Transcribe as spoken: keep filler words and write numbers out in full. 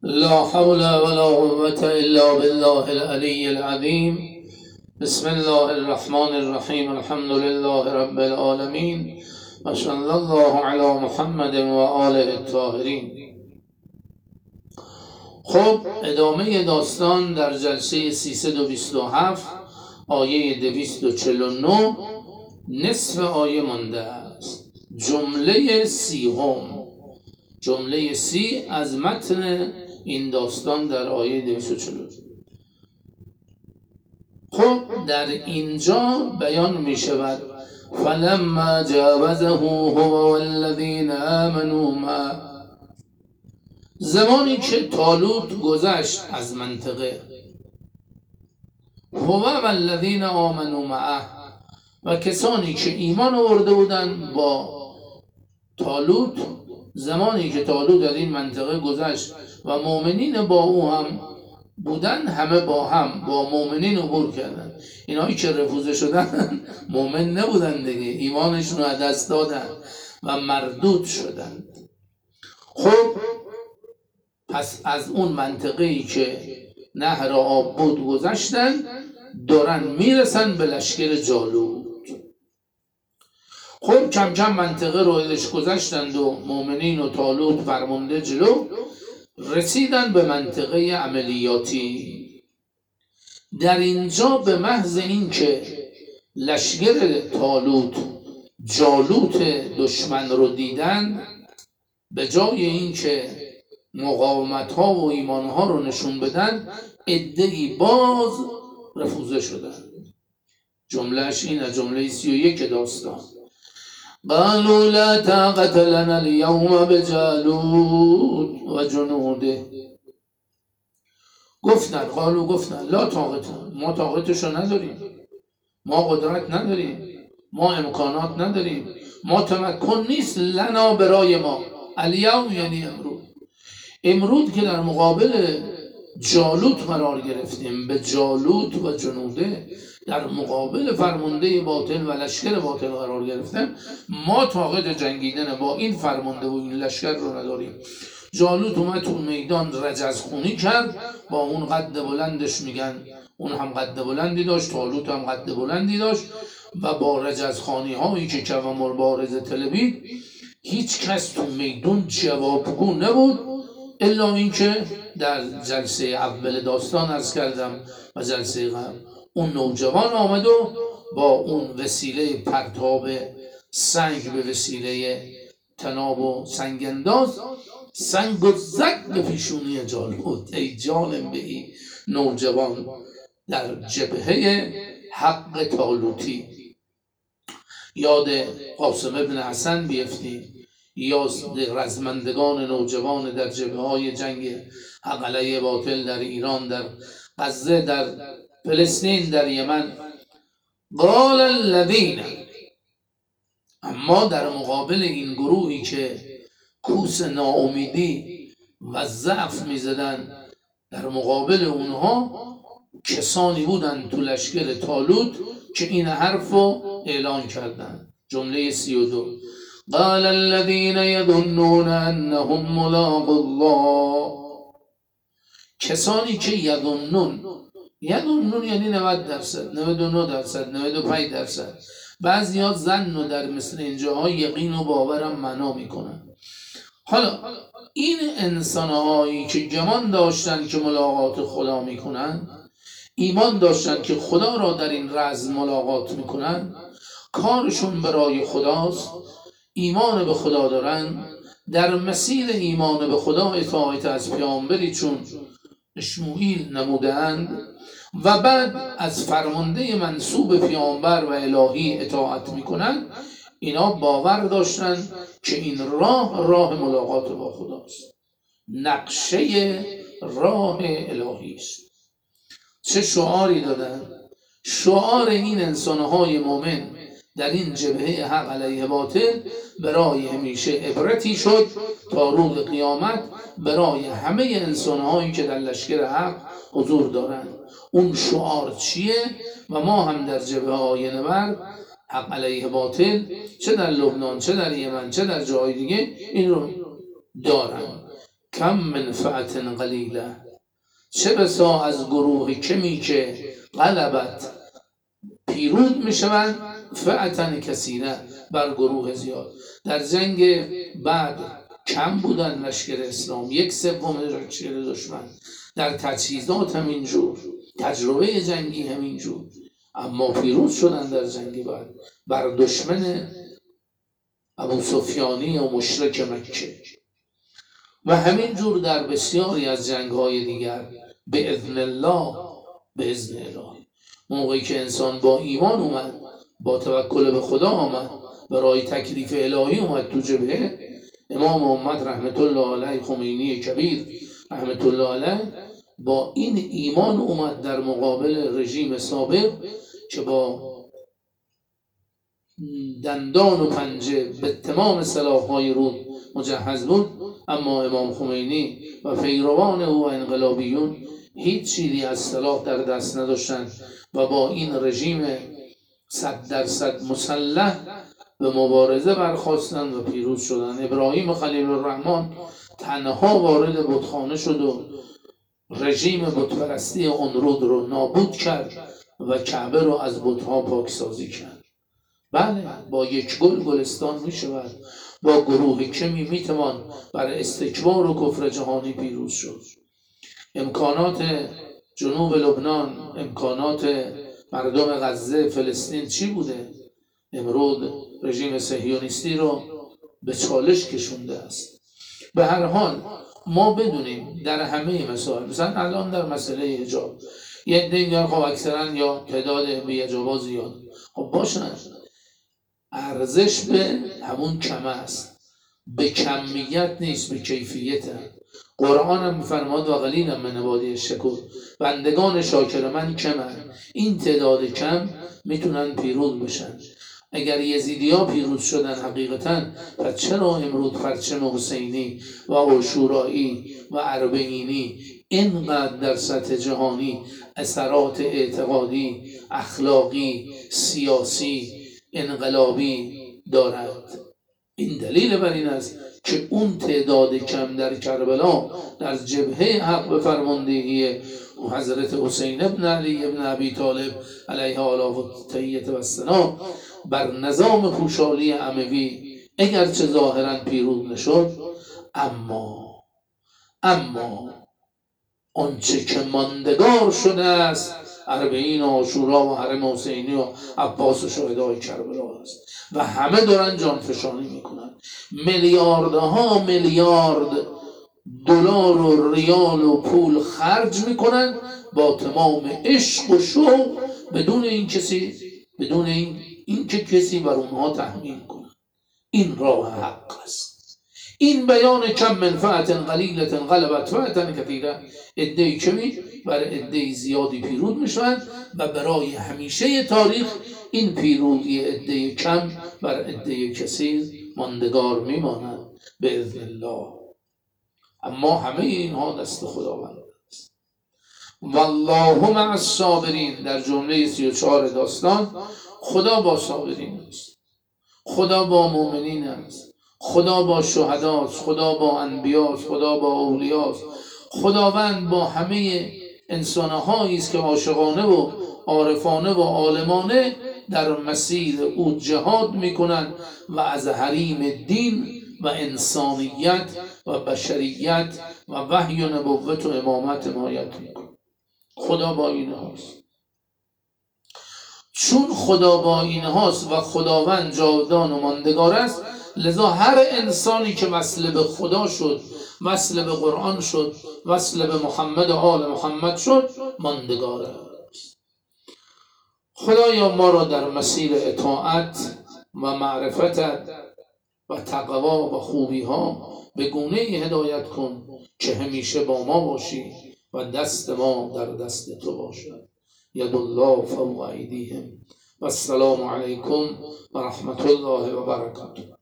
لا حول ولا قوة إلا بالله العلي العظيم. بسم الله الرحمن الرحیم. الحمد لله رب العالمین و صلی الله علی محمد و آله الطاهرین. خب ادامه داستان در جلسه سیصد و بیست و هفت آیه دویست و چهل و نه نصف آیه مانده است. جمله سی هم جمله سی از متن این داستان در آیه دویست و چهل و نه. خب در اینجا بیان می شود فلما جاوزه هو والذین آمنوا معه، زمانی که طالوت گذشت از منطقه، هو والذین آمنوا معه و کسانی که ایمان آورده بودند با طالوت، زمانی که طالوت در این منطقه گذشت و مؤمنین با او هم بودن، همه با هم با مؤمنین عبور کردن. اینایی که رفوزه شدن مؤمن نبودن دیگه، ایمانشون رو از دست دادن و مردود شدن. خب پس از اون منطقه‌ای که نهر آب بود گذشتن، دارن میرسن به لشکر جالوت. خب کم کم منطقه رو ازش گذشتند و مؤمنین و طالوت فرمانده جلو رسیدن به منطقه عملیاتی. در اینجا به محض این که لشکر طالوت جالوت دشمن رو دیدن، به جای این که مقاومت ها و ایمان ها رو نشون بدن، عده‌ای باز رفوزه شدن. جملهش اینه، جمله سی و یک داستان. قالوا لا طاقة لنا اليوم بجالوت و جنوده. گفتن قالوا گفتن لا طاقت، ما طاقتشو نداریم، ما قدرت نداریم، ما امکانات نداریم، ما تمکن نیست لنا برای ما. الیوم یعنی امروز، امروز که در مقابل جالوت قرار گرفتیم، به جالوت و جنوده، در مقابل فرمانده باطل و لشکر باطل قرار گرفتن، ما طاقت جنگیدن با این فرمانده و این لشکر رو نداریم. جالوت اومد تو میدان رجزخونی کرد، با اون قد بلندش، میگن اون هم قد بلندی داشت، طالوت هم قد بلندی داشت، و با رجزخانی هایی که که و مبارزه طلبید، هیچ کس تو میدان جوابگو نبود، الا اینکه در جلسه اول داستان عرض کردم و جلسه قبل، اون نوجوان آمد و با اون وسیله پرتاب سنگ به وسیله تناب و سنگ انداز سنگ و زد به پیشونی جالوت. ای جانم به این نوجوان در جبهه حق طالوتی. یاد قاسم ابن حسن بیفتیم، یا رزمندگان نوجوان در جبهه های جنگ حق علیه باطل در ایران، در غزه، در فلسطین، در یمن. قال الذین، اما در مقابل این گروهی که کوس ناامیدی و ضعف میزدن، در مقابل اونها کسانی بودن تو لشکر طالوت که این حرف رو اعلان کردن. جمله سی و دو. قال الذين يظنون انهم ملاق الله، کسانی که یظنون، یظنون یعنی نود درصد، نود و نه درصد، نود و پنج درصد. بعضی ها ظن و در مثل اینجاها یقین و باورم معنا میکنن. حالا این انسان هایی که گمان داشتن که ملاقات خدا میکنن، ایمان داشتن که خدا را در این رزم ملاقات میکنن، کارشون برای خداست، ایمان به خدا دارن، در مسیر ایمان به خدا اطاعت از پیامبری چون اشموئیل نمودند و بعد از فرمانده منصوب پیامبر و الهی اطاعت میکنن، اینا باور داشتن که این راه راه ملاقات با خداست، نقشه راه الهی است. چه شعاری دادن؟ شعار این انسانهای مومن در این جبهه حق علیه باطل برای همیشه عبرتی شد تا روز قیامت برای همه انسانهایی که در لشکر حق حضور دارند. اون شعار چیه؟ و ما هم در جبهه های نبرد حق علیه باطل، چه در لبنان، چه در یمن، چه در جای دیگه، این رو دارن. کم من فئة قلیله، چه بسا از گروه کمی که غلبت پیروز میشوند، فئة کثیره بر گروه زیاد. در جنگ بعد کم بودن لشکر اسلام، یک سوم لشکر دشمن، در تجهیزات همینجور، تجربه جنگی همینجور، اما پیروز شدن در جنگ بعد بر دشمن ابو سفیانی و مشرک مکه. و همینجور در بسیاری از جنگ‌های دیگر به اذن الله، به اذن الله، موقعی که انسان با ایمان اومد، با توکل به خدا آمد، برای تکلیف الهی اومد تو جبهه، امام امت رحمت الله علیه خمینی کبیر رحمت الله علیه با این ایمان اومد در مقابل رژیم سابق که با دندان و پنجه به تمام سلاح‌های رود مجهز بود، اما امام خمینی و پیروان او و انقلابیون هیچ چیزی از سلاح در دست نداشتند و با این رژیم صد درصد مسلح به مبارزه برخاستند و پیروز شدند. ابراهیم خلیل الرحمن تنها وارد بتخانه شد و رژیم بتپرستی اونرود رو نابود کرد و کعبه رو از بتها پاکسازی کرد. بله، با یک گل گلستان می شود، با گروه کمی می توان بر استکبار و کفر جهانی پیروز شد. امکانات جنوب لبنان، امکانات مردم غزه فلسطین چی بوده؟ امروز رژیم صهیونیستی رو به چالش کشونده است. به هر حال ما بدونیم در همه مسائل، مثلا الان در مسئله حجاب یه عده میگن خب اکثرا یا تعداد بی‌حجابا زیاد، خب باشه، ارزش به همون کم است، به کمیت نیست، به کیفیت. قرآن هم میفرماد و قلیلا من عبادی الشکور، بندگان شاکر من کمن، این تعداد کم میتونن پیروز بشن. اگر یزیدی ها پیروز شدن حقیقتا، پس چرا امروز پرچم حسینی و عاشورایی و اربعینی اینقدر در سطح جهانی اثرات اعتقادی، اخلاقی، سیاسی، انقلابی دارد؟ این دلیل بر این است که اون تعداد کم در کربلا در جبهه حق به فرماندهی حضرت حسین ابن علی ابن ابی طالب علیه آله التحیة و الثنا بر نظام پوشالی اموی اگرچه ظاهرا پیروز نشد، اما اما آنچه که ماندگار شده است اربعین و عاشورا و حرم حسینی و عباس و شهدای کربلا است و همه دارن جانفشانی میکنن. میلیاردها میلیارد دلار و ریال و پول خرج میکنن با تمام عشق و شوق، بدون این کسی بدون این این که کسی بر اونها تحمیل کنه. این راه حق است. این بیان کم من فئة قلیلة غلبت فئة کثیرة، عده‌ای کمی بر عده زیادی پیروز میشوند و برای همیشه تاریخ این پیروزی عده کم بر عده کثیر ماندگار میماند به اذن الله. اما همه اینها دست خداوند است. والله مع الصابرین، در جمله سی و چهار داستان خدا با صابرین است، خدا با مؤمنین است، خدا با شهداست، خدا با انبیاست، خدا با اولیاست. خداوند با همه انسانهایی است که عاشقانه و عارفانه و عالمانه در مسیر او جهاد میکنند و از حریم دین و انسانیت و بشریت و وحی و نبوت و امامت حمایت میکنند. خدا با اینهاست. چون خدا با اینهاست و خداوند جاودان و ماندگار است، لذا هر انسانی که وصل به خدا شد، وصل به قرآن شد، وصل به محمد و آل محمد شد، ماندگار است. خدایا ما را در مسیر اطاعت و معرفتت و تقوا و خوبی ها به گونه هدایت کن که همیشه با ما باشی و دست ما در دست تو باشد. ید الله فوق ایدیهم و السلام علیکم و رحمت الله و برکاته.